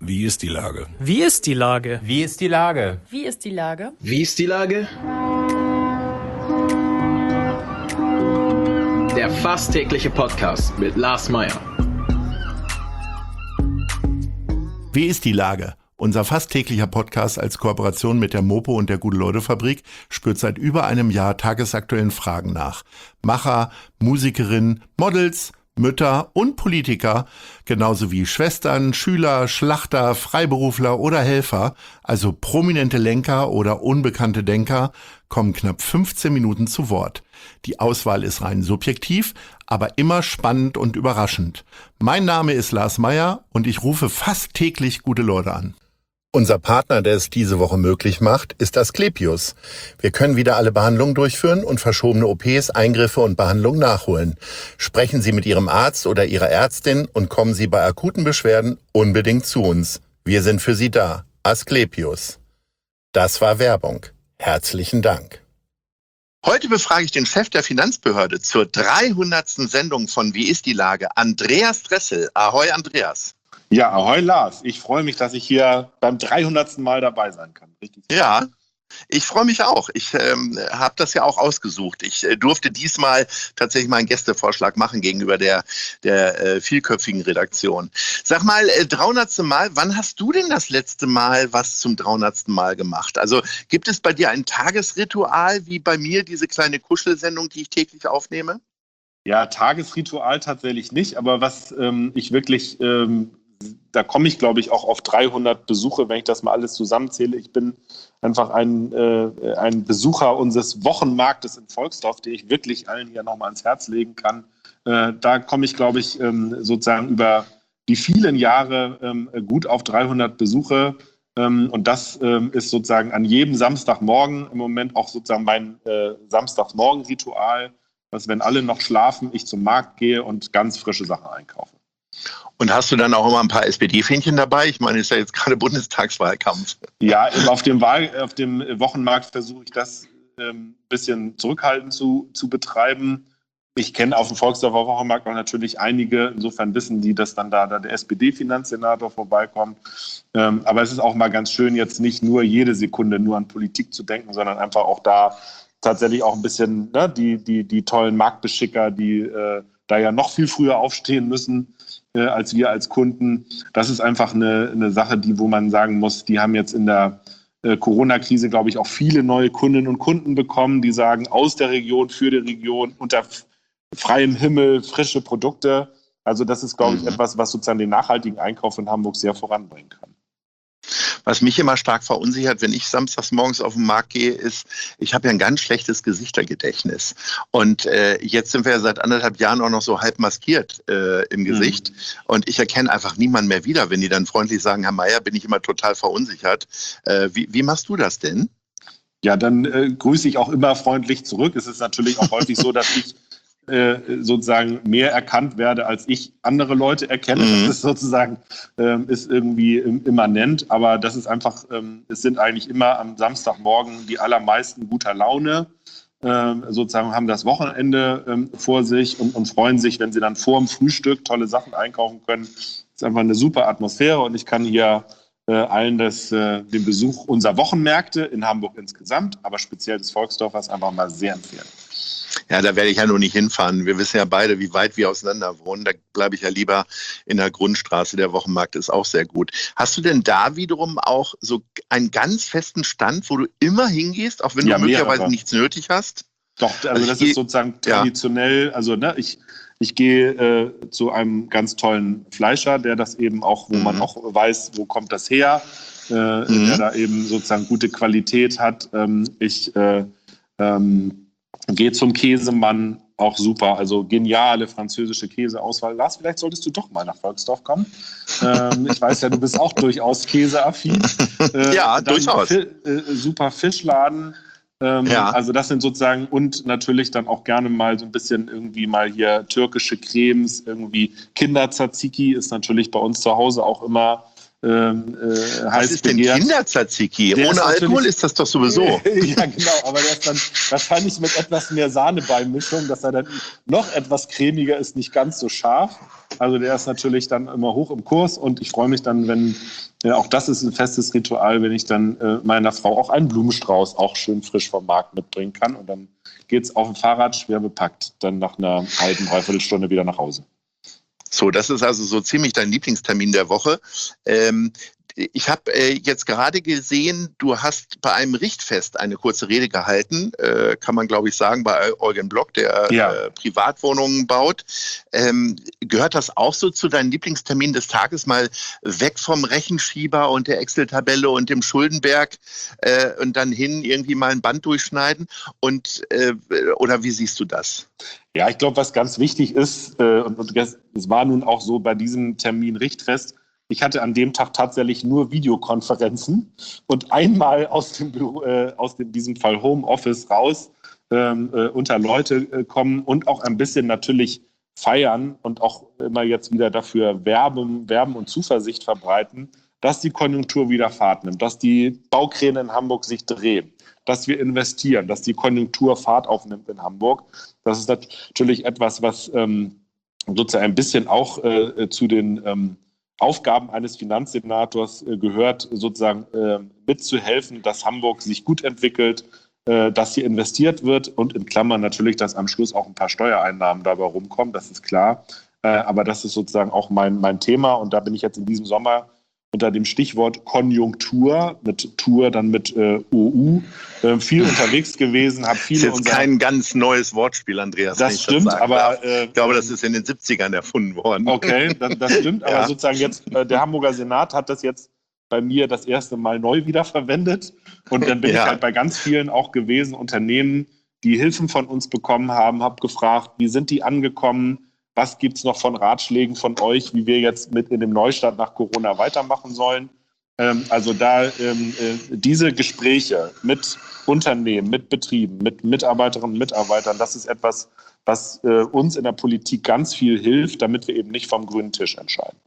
Wie ist die Lage? Wie ist die Lage? Wie ist die Lage? Wie ist die Lage? Wie ist die Lage? Der fast tägliche Podcast mit Lars Meyer. Wie ist die Lage? Unser fast täglicher Podcast als Kooperation mit der Mopo und der Gute-Leute-Fabrik spürt seit über einem Jahr tagesaktuellen Fragen nach. Macher, Musikerinnen, Models, Mütter und Politiker, genauso wie Schwestern, Schüler, Schlachter, Freiberufler oder Helfer, also prominente Lenker oder unbekannte Denker, kommen knapp 15 Minuten zu Wort. Die Auswahl ist rein subjektiv, aber immer spannend und überraschend. Mein Name ist Lars Meyer und ich rufe fast täglich gute Leute an. Unser Partner, der es diese Woche möglich macht, ist Asklepios. Wir können wieder alle Behandlungen durchführen und verschobene OPs, Eingriffe und Behandlungen nachholen. Sprechen Sie mit Ihrem Arzt oder Ihrer Ärztin und kommen Sie bei akuten Beschwerden unbedingt zu uns. Wir sind für Sie da. Asklepios. Das war Werbung. Herzlichen Dank. Heute befrage ich den Chef der Finanzbehörde zur 300. Sendung von Wie ist die Lage? Andreas Dressel. Ahoi, Andreas. Ja, ahoi Lars. Ich freue mich, dass ich hier beim 300. Mal dabei sein kann. Richtig. Ja, ich freue mich auch. Ich habe das ja auch ausgesucht. Ich durfte diesmal tatsächlich mal einen Gästevorschlag machen gegenüber der vielköpfigen Redaktion. Sag mal, 300. Mal, wann hast du denn das letzte Mal was zum 300. Mal gemacht? Also gibt es bei dir ein Tagesritual, wie bei mir diese kleine Kuschelsendung, die ich täglich aufnehme? Ja, Tagesritual tatsächlich nicht, aber was ich wirklich... da komme ich, glaube ich, auch auf 300 Besuche, wenn ich das mal alles zusammenzähle. Ich bin einfach ein Besucher unseres Wochenmarktes in Volksdorf, den ich wirklich allen hier nochmal ans Herz legen kann. Da komme ich, glaube ich, sozusagen über die vielen Jahre gut auf 300 Besuche. Und das ist sozusagen an jedem Samstagmorgen im Moment auch sozusagen mein Samstagmorgen-Ritual, dass, wenn alle noch schlafen, ich zum Markt gehe und ganz frische Sachen einkaufe. Und hast du dann auch immer ein paar SPD-Fähnchen dabei? Ich meine, es ist ja jetzt gerade Bundestagswahlkampf. Ja, auf dem Wochenmarkt versuche ich das ein bisschen zurückhaltend zu betreiben. Ich kenne auf dem Volksdorfer Wochenmarkt auch natürlich einige, insofern wissen die, dass dann da der SPD-Finanzsenator vorbeikommt. Aber es ist auch mal ganz schön, jetzt nicht nur jede Sekunde nur an Politik zu denken, sondern einfach auch da tatsächlich auch ein bisschen die tollen Marktbeschicker, die da ja noch viel früher aufstehen müssen als wir als Kunden. Das ist einfach eine Sache, wo man sagen muss, die haben jetzt in der Corona-Krise, glaube ich, auch viele neue Kundinnen und Kunden bekommen, die sagen, aus der Region, für die Region, unter freiem Himmel, frische Produkte. Also das ist, glaube ich, etwas, was sozusagen den nachhaltigen Einkauf in Hamburg sehr voranbringen kann. Was mich immer stark verunsichert, wenn ich samstags morgens auf den Markt gehe, ist, ich habe ja ein ganz schlechtes Gesichtergedächtnis. Und jetzt sind wir ja seit 1,5 Jahren auch noch so halb maskiert im Gesicht. Und ich erkenne einfach niemanden mehr wieder. Wenn die dann freundlich sagen, Herr Meyer, bin ich immer total verunsichert. Wie machst du das denn? Ja, dann grüße ich auch immer freundlich zurück. Es ist natürlich auch häufig so, dass ich sozusagen mehr erkannt werde, als ich andere Leute erkenne. Das ist sozusagen ist irgendwie immanent, aber das ist einfach, es sind eigentlich immer am Samstagmorgen die allermeisten guter Laune, sozusagen haben das Wochenende vor sich und freuen sich, wenn sie dann vor dem Frühstück tolle Sachen einkaufen können. Das ist einfach eine super Atmosphäre und ich kann hier allen den Besuch unserer Wochenmärkte in Hamburg insgesamt, aber speziell des Volksdorfers einfach mal sehr empfehlen. Ja, da werde ich ja nur nicht hinfahren. Wir wissen ja beide, wie weit wir auseinander wohnen. Da bleibe ich ja lieber in der Grundstraße. Der Wochenmarkt ist auch sehr gut. Hast du denn da wiederum auch so einen ganz festen Stand, wo du immer hingehst, auch wenn du möglicherweise nichts nötig hast? Doch, also das ist sozusagen traditionell. Also ich gehe zu einem ganz tollen Fleischer, der das eben auch, wo man auch weiß, wo kommt das her, der da eben sozusagen gute Qualität hat. Ich gehe zum Käsemann, auch super, also geniale französische Käseauswahl. Lars, vielleicht solltest du doch mal nach Volksdorf kommen. Ich weiß ja, du bist auch durchaus käseaffin. Ja, durchaus. Super Fischladen. Also das sind sozusagen, und natürlich dann auch gerne mal so ein bisschen irgendwie mal hier türkische Cremes, irgendwie Kindertzatziki ist natürlich bei uns zu Hause auch immer Was ist denn Kindertzatziki? Ohne Alkohol ist das doch sowieso. Ja, genau, aber der ist dann wahrscheinlich mit etwas mehr Sahnebeimischung, dass er dann noch etwas cremiger ist, nicht ganz so scharf. Also der ist natürlich dann immer hoch im Kurs und ich freue mich dann, wenn, auch das ist ein festes Ritual, wenn ich dann meiner Frau auch einen Blumenstrauß auch schön frisch vom Markt mitbringen kann und dann geht's auf dem Fahrrad schwer bepackt, dann nach einer halben, dreiviertel Stunde wieder nach Hause. So, das ist also so ziemlich dein Lieblingstermin der Woche. Ich habe jetzt gerade gesehen, du hast bei einem Richtfest eine kurze Rede gehalten, kann man glaube ich sagen, bei Eugen Block, der Privatwohnungen baut. Gehört das auch so zu deinen Lieblingsterminen des Tages, mal weg vom Rechenschieber und der Excel-Tabelle und dem Schuldenberg und dann hin irgendwie mal ein Band durchschneiden? Und oder wie siehst du das? Ja, ich glaube, was ganz wichtig ist, und es war nun auch so bei diesem Termin Richtfest, ich hatte an dem Tag tatsächlich nur Videokonferenzen und einmal aus dem Büro, in diesem Fall Homeoffice raus, unter Leute kommen und auch ein bisschen natürlich feiern und auch immer jetzt wieder dafür werben und Zuversicht verbreiten, dass die Konjunktur wieder Fahrt nimmt, dass die Baukräne in Hamburg sich drehen, dass wir investieren, dass die Konjunktur Fahrt aufnimmt in Hamburg. Das ist natürlich etwas, was sozusagen ein bisschen auch zu den Aufgaben eines Finanzsenators gehört, sozusagen mitzuhelfen, dass Hamburg sich gut entwickelt, dass hier investiert wird und in Klammern natürlich, dass am Schluss auch ein paar Steuereinnahmen dabei rumkommen, das ist klar. Aber das ist sozusagen auch mein Thema und da bin ich jetzt in diesem Sommer unter dem Stichwort Konjunktur, mit Tour dann mit OU, viel unterwegs gewesen, habe viele. Das ist jetzt kein ganz neues Wortspiel, Andreas. Das stimmt, aber ich glaube, das ist in den 70ern erfunden worden. Okay, das stimmt, aber sozusagen jetzt, der Hamburger Senat hat das jetzt bei mir das erste Mal neu wiederverwendet und dann bin ich halt bei ganz vielen auch gewesen, Unternehmen, die Hilfen von uns bekommen haben, habe gefragt, wie sind die angekommen? Was gibt es noch von Ratschlägen von euch, wie wir jetzt mit in dem Neustart nach Corona weitermachen sollen? Also da diese Gespräche mit Unternehmen, mit Betrieben, mit Mitarbeiterinnen und Mitarbeitern, das ist etwas, was uns in der Politik ganz viel hilft, damit wir eben nicht vom grünen Tisch entscheiden.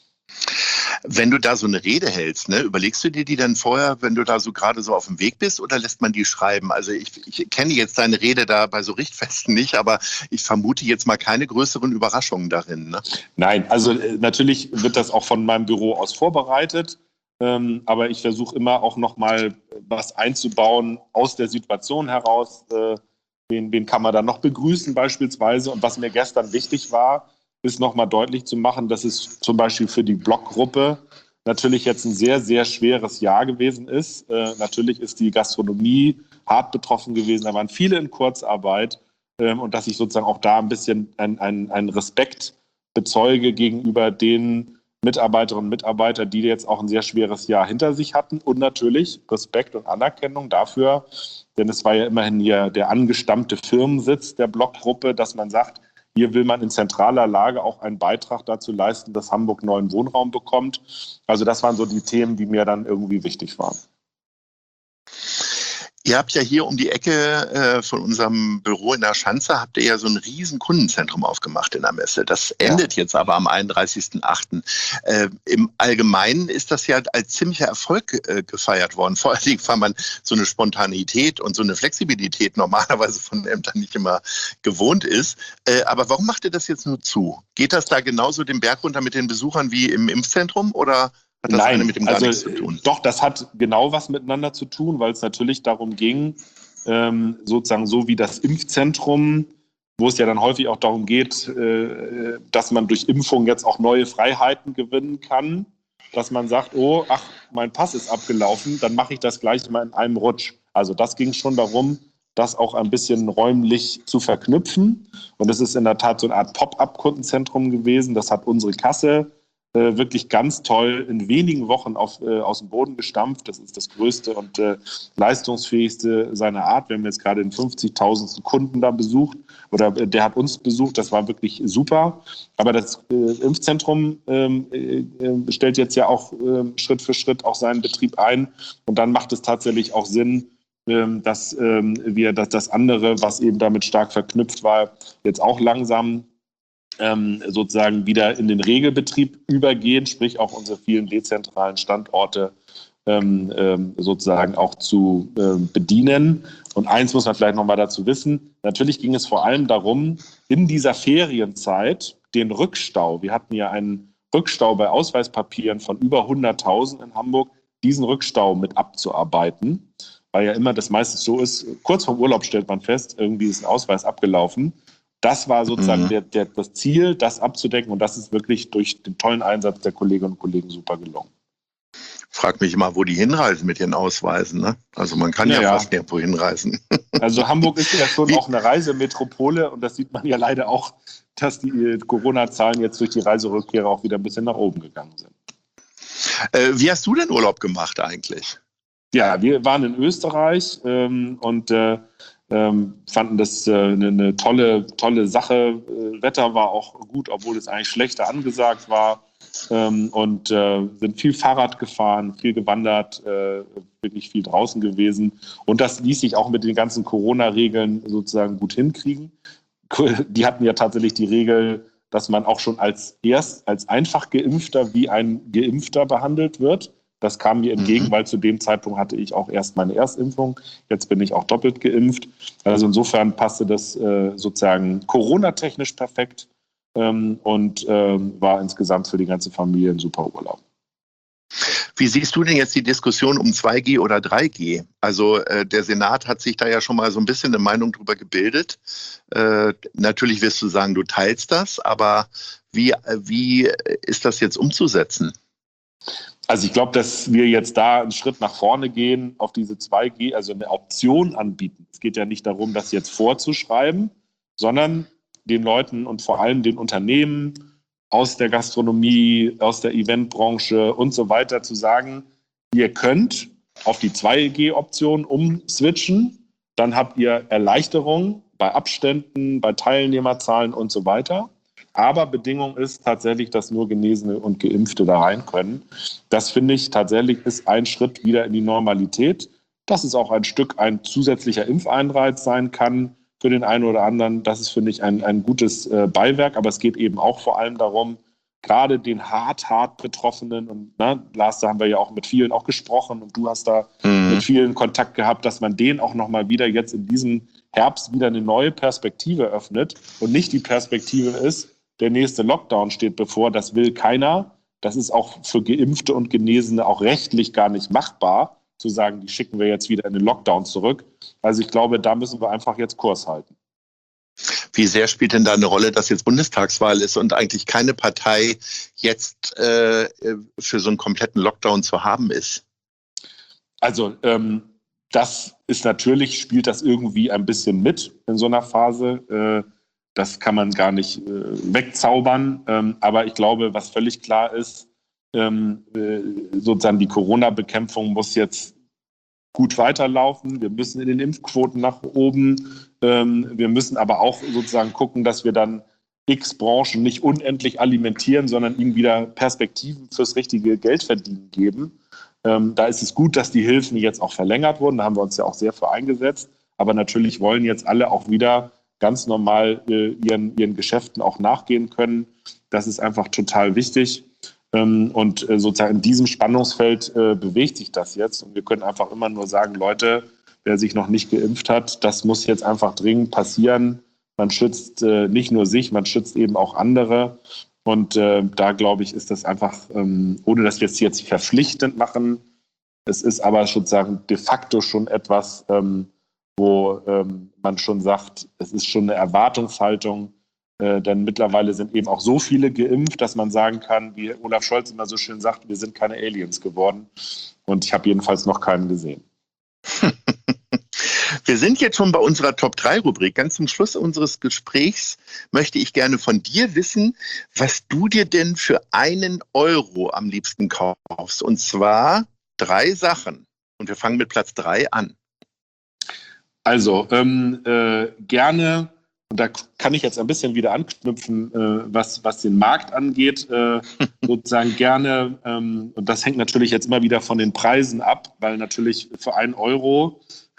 Wenn du da so eine Rede hältst, ne, überlegst du dir die dann vorher, wenn du da so gerade so auf dem Weg bist, oder lässt man die schreiben? Also ich kenne jetzt deine Rede da bei so Richtfesten nicht, aber ich vermute jetzt mal keine größeren Überraschungen darin. Ne? Nein, also natürlich wird das auch von meinem Büro aus vorbereitet, aber ich versuche immer auch nochmal was einzubauen aus der Situation heraus. Wen kann man dann noch begrüßen beispielsweise? Und was mir gestern wichtig war, ist nochmal deutlich zu machen, dass es zum Beispiel für die Blockgruppe natürlich jetzt ein sehr, sehr schweres Jahr gewesen ist. Natürlich ist die Gastronomie hart betroffen gewesen, da waren viele in Kurzarbeit und dass ich sozusagen auch da ein bisschen einen Respekt bezeuge gegenüber den Mitarbeiterinnen und Mitarbeitern, die jetzt auch ein sehr schweres Jahr hinter sich hatten und natürlich Respekt und Anerkennung dafür, denn es war ja immerhin hier der angestammte Firmensitz der Blockgruppe, dass man sagt, hier will man in zentraler Lage auch einen Beitrag dazu leisten, dass Hamburg neuen Wohnraum bekommt. Also das waren so die Themen, die mir dann irgendwie wichtig waren. Ihr habt ja hier um die Ecke von unserem Büro in der Schanze, habt ihr ja so ein riesen Kundenzentrum aufgemacht in der Messe. Das endet jetzt aber am 31.08. Im Allgemeinen ist das ja als ziemlicher Erfolg gefeiert worden. Vor allen Dingen, weil man so eine Spontanität und so eine Flexibilität normalerweise von Ämtern nicht immer gewohnt ist. Aber warum macht ihr das jetzt nur zu? Geht das da genauso den Berg runter mit den Besuchern wie im Impfzentrum oder hat das eine mit dem gar nichts zu tun? Doch, das hat genau was miteinander zu tun, weil es natürlich darum ging, sozusagen so wie das Impfzentrum, wo es ja dann häufig auch darum geht, dass man durch Impfung jetzt auch neue Freiheiten gewinnen kann, dass man sagt, oh, ach, mein Pass ist abgelaufen, dann mache ich das gleich mal in einem Rutsch. Also das ging schon darum, das auch ein bisschen räumlich zu verknüpfen. Und es ist in der Tat so eine Art Pop-up-Kundenzentrum gewesen. Das hat unsere Kasse wirklich ganz toll in wenigen Wochen aus dem Boden gestampft. Das ist das größte und leistungsfähigste seiner Art. Wir haben jetzt gerade den 50.000. Kunden da besucht oder der hat uns besucht. Das war wirklich super. Aber das Impfzentrum stellt jetzt ja auch Schritt für Schritt auch seinen Betrieb ein. Und dann macht es tatsächlich auch Sinn, dass wir das andere, was eben damit stark verknüpft war, jetzt auch langsam sozusagen wieder in den Regelbetrieb übergehen, sprich auch unsere vielen dezentralen Standorte sozusagen auch zu bedienen. Und eins muss man vielleicht nochmal dazu wissen, natürlich ging es vor allem darum, in dieser Ferienzeit den Rückstau, wir hatten ja einen Rückstau bei Ausweispapieren von über 100.000 in Hamburg, diesen Rückstau mit abzuarbeiten, weil ja immer das meistens so ist, kurz vorm Urlaub stellt man fest, irgendwie ist ein Ausweis abgelaufen. Das war sozusagen das Ziel, das abzudecken, und das ist wirklich durch den tollen Einsatz der Kolleginnen und Kollegen super gelungen. Frag mich immer, wo die hinreisen mit ihren Ausweisen. Ne? Also man kann ja fast nirgendwo hinreisen. Also Hamburg ist ja schon auch eine Reisemetropole, und das sieht man ja leider auch, dass die Corona-Zahlen jetzt durch die Reiserückkehrer auch wieder ein bisschen nach oben gegangen sind. Wie hast du denn Urlaub gemacht eigentlich? Ja, wir waren in Österreich und fanden das eine tolle Sache. Wetter war auch gut, obwohl es eigentlich schlechter angesagt war. Und sind viel Fahrrad gefahren, viel gewandert, wirklich viel draußen gewesen. Und das ließ sich auch mit den ganzen Corona-Regeln sozusagen gut hinkriegen. Die hatten ja tatsächlich die Regel, dass man auch schon als einfach Geimpfter wie ein Geimpfter behandelt wird. Das kam mir entgegen, weil zu dem Zeitpunkt hatte ich auch erst meine Erstimpfung. Jetzt bin ich auch doppelt geimpft. Also insofern passte das sozusagen Corona-technisch perfekt. Und war insgesamt für die ganze Familie ein super Urlaub. Wie siehst du denn jetzt die Diskussion um 2G oder 3G? Also der Senat hat sich da ja schon mal so ein bisschen eine Meinung drüber gebildet. Natürlich wirst du sagen, du teilst das, aber wie ist das jetzt umzusetzen? Also ich glaube, dass wir jetzt da einen Schritt nach vorne gehen, auf diese 2G, also eine Option anbieten. Es geht ja nicht darum, das jetzt vorzuschreiben, sondern den Leuten und vor allem den Unternehmen aus der Gastronomie, aus der Eventbranche und so weiter zu sagen, ihr könnt auf die 2G-Option umswitchen, dann habt ihr Erleichterung bei Abständen, bei Teilnehmerzahlen und so weiter. Aber Bedingung ist tatsächlich, dass nur Genesene und Geimpfte da rein können. Das finde ich tatsächlich ist ein Schritt wieder in die Normalität. Dass es auch ein Stück ein zusätzlicher Impfeinreiz sein kann für den einen oder anderen. Das ist, finde ich, ein gutes Beiwerk. Aber es geht eben auch vor allem darum, gerade den hart Betroffenen, und Lars, da haben wir ja auch mit vielen auch gesprochen und du hast da mit vielen Kontakt gehabt, dass man denen auch nochmal wieder jetzt in diesem Herbst wieder eine neue Perspektive öffnet und nicht die Perspektive ist, der nächste Lockdown steht bevor, das will keiner. Das ist auch für Geimpfte und Genesene auch rechtlich gar nicht machbar, zu sagen, die schicken wir jetzt wieder in den Lockdown zurück. Also ich glaube, da müssen wir einfach jetzt Kurs halten. Wie sehr spielt denn da eine Rolle, dass jetzt Bundestagswahl ist und eigentlich keine Partei jetzt für so einen kompletten Lockdown zu haben ist? Also das ist natürlich, spielt das irgendwie ein bisschen mit in so einer Phase. Das kann man gar nicht wegzaubern. Aber ich glaube, was völlig klar ist, sozusagen die Corona-Bekämpfung muss jetzt gut weiterlaufen. Wir müssen in den Impfquoten nach oben. Wir müssen aber auch sozusagen gucken, dass wir dann X Branchen nicht unendlich alimentieren, sondern ihnen wieder Perspektiven fürs richtige Geldverdienen geben. Da ist es gut, dass die Hilfen jetzt auch verlängert wurden. Da haben wir uns ja auch sehr für eingesetzt. Aber natürlich wollen jetzt alle auch wieder ganz normal ihren Geschäften auch nachgehen können. Das ist einfach total wichtig. Und sozusagen in diesem Spannungsfeld bewegt sich das jetzt. Und wir können einfach immer nur sagen, Leute, wer sich noch nicht geimpft hat, das muss jetzt einfach dringend passieren. Man schützt nicht nur sich, man schützt eben auch andere. Und da, glaube ich, ist das einfach, ohne dass wir es jetzt verpflichtend machen, es ist aber sozusagen de facto schon etwas, wo man schon sagt, es ist schon eine Erwartungshaltung, denn mittlerweile sind eben auch so viele geimpft, dass man sagen kann, wie Olaf Scholz immer so schön sagt, wir sind keine Aliens geworden. Und ich habe jedenfalls noch keinen gesehen. Wir sind jetzt schon bei unserer Top-3-Rubrik. Ganz zum Schluss unseres Gesprächs möchte ich gerne von dir wissen, was du dir denn für 1 Euro am liebsten kaufst. Und zwar 3 Sachen. Und wir fangen mit Platz 3 an. Also gerne und da kann ich jetzt ein bisschen wieder anknüpfen, was den Markt angeht, sozusagen gerne, und das hängt natürlich jetzt immer wieder von den Preisen ab, weil natürlich für 1 Euro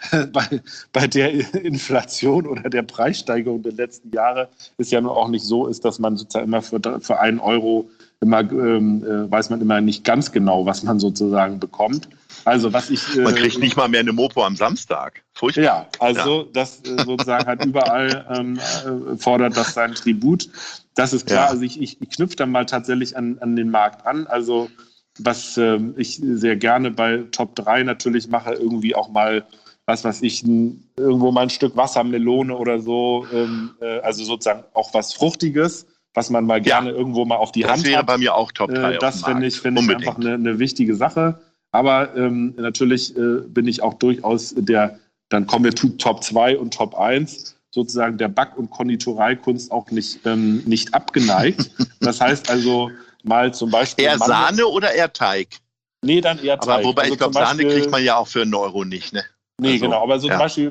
bei der Inflation oder der Preissteigerung der letzten Jahre ist ja nur auch nicht so ist, dass man sozusagen immer für 1 Euro immer weiß man immer nicht ganz genau, was man sozusagen bekommt. Also man kriegt nicht mal mehr eine Mopo am Samstag. Furchtbar. Ja, also das sozusagen halt überall fordert das seinen Tribut. Das ist klar. Ja. Also ich knüpfe dann mal tatsächlich an den Markt an. Also was ich sehr gerne bei Top 3 natürlich mache, irgendwie auch mal irgendwo mal ein Stück Wassermelone oder so, also sozusagen auch was Fruchtiges, was man mal gerne irgendwo mal auf die Hand hat. Das wäre bei mir auch Top 3. Das finde ich einfach eine wichtige Sache. Aber natürlich bin ich auch durchaus dann kommen wir zu Top 2 und Top 1, sozusagen der Back- und Konditoreikunst auch nicht abgeneigt. Das heißt also mal zum Beispiel... Eher Sahne oder eher Teig? Nee, dann eher Teig. Aber wobei also ich glaube, Sahne kriegt man ja auch für 1 Euro nicht, ne? Nee, also, genau, aber so zum Beispiel,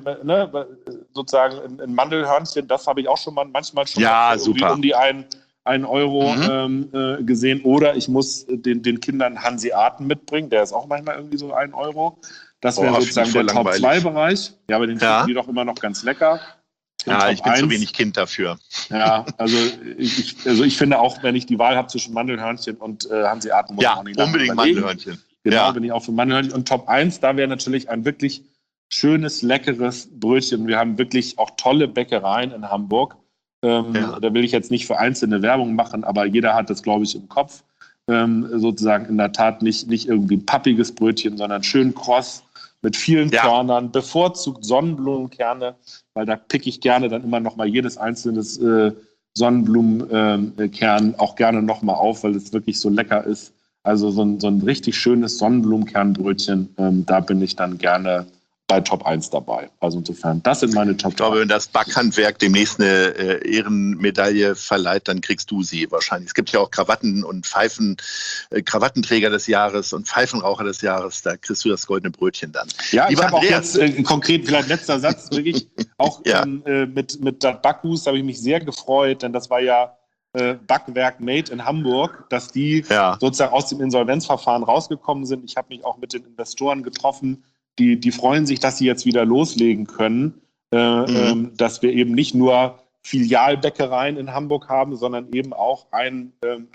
sozusagen ein Mandelhörnchen, das habe ich auch manchmal schon um die 1 Euro gesehen. Oder ich muss den Kindern Hanseaten mitbringen, der ist auch manchmal irgendwie so 1 Euro. Das wäre sozusagen der Top-2-Bereich. Ja, aber den finden die doch immer noch ganz lecker. Ja, ich bin zu wenig Kind dafür. Ja, also ich finde auch, wenn ich die Wahl habe zwischen Mandelhörnchen und Hanseaten, muss ich auch nicht lange unbedingt überlegen. Mandelhörnchen. Genau, bin ich auch für Mandelhörnchen. Und Top 1, da wäre natürlich ein wirklich schönes, leckeres Brötchen. Wir haben wirklich auch tolle Bäckereien in Hamburg. Da will ich jetzt nicht für einzelne Werbung machen, aber jeder hat das, glaube ich, im Kopf. Sozusagen in der Tat nicht irgendwie ein pappiges Brötchen, sondern schön kross mit vielen Körnern, bevorzugt Sonnenblumenkerne, weil da picke ich gerne dann immer noch mal jedes einzelne Sonnenblumenkern auch gerne noch mal auf, weil es wirklich so lecker ist. Also so ein richtig schönes Sonnenblumenkernbrötchen, da bin ich dann gerne bei Top 1 dabei. Also insofern, das sind meine Top 3. Ich glaube, wenn das Backhandwerk demnächst eine Ehrenmedaille verleiht, dann kriegst du sie wahrscheinlich. Es gibt ja auch Krawatten und Pfeifen, Krawattenträger des Jahres und Pfeifenraucher des Jahres. Da kriegst du das goldene Brötchen dann. Ja, ich habe auch jetzt konkret, vielleicht letzter Satz, wirklich auch mit der Backhus habe ich mich sehr gefreut, denn das war ja Backwerk Made in Hamburg, dass die sozusagen aus dem Insolvenzverfahren rausgekommen sind. Ich habe mich auch mit den Investoren getroffen. Die freuen sich, dass sie jetzt wieder loslegen können, dass wir eben nicht nur Filialbäckereien in Hamburg haben, sondern eben auch eine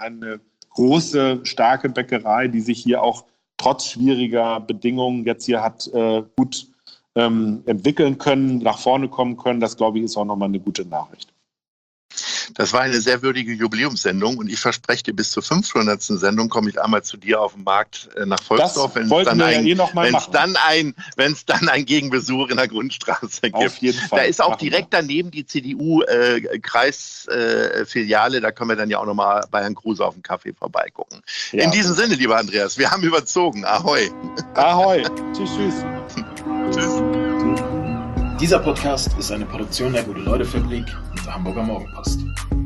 große, starke Bäckerei, die sich hier auch trotz schwieriger Bedingungen jetzt hier hat gut entwickeln können, nach vorne kommen können. Das, glaube ich, ist auch nochmal eine gute Nachricht. Das war eine sehr würdige Jubiläumssendung und ich verspreche dir, bis zur 500. Sendung komme ich einmal zu dir auf den Markt nach Volksdorf, wenn es dann ein Gegenbesuch in der Grundstraße gibt. Auf jeden Fall. Da ist auch direkt daneben die CDU-Kreisfiliale, da können wir dann ja auch nochmal bei Herrn Kruse auf den Kaffee vorbeigucken. Ja. In diesem Sinne, lieber Andreas, wir haben überzogen. Ahoi. Ahoi. Tschüss. Tschüss. Dieser Podcast ist eine Produktion der Gute-Leute-Fabrik und der Hamburger Morgenpost.